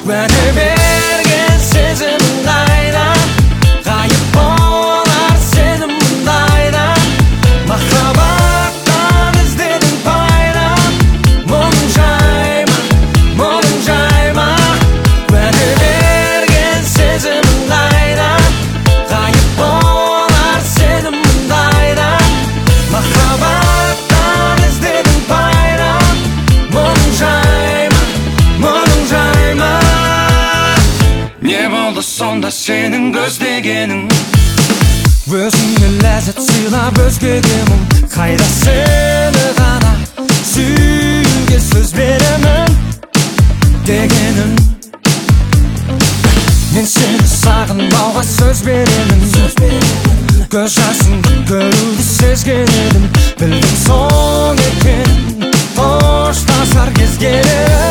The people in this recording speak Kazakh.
Күәні берген сезімің қайда, ғайып болар сенім мұндайда. Махаббаттан іздедің пайда, мұның жайма, мұның жайма. Күәні берген сезімің қайда, ғайып болар сенім мұндайда. Махаббаттан іздедің пайда, мұның жайма, мұның жайма. Не болды сонда сенің көздегенің? Өзіңе ләззат сыйлап өзгеге мұң, қайда сені ғана сүюге сөз беремін дегенің. Мен сені сағынбауға сөз беремін. Көз жасын көруді сезген едім, білдің соң екен қоштасар кез келеді.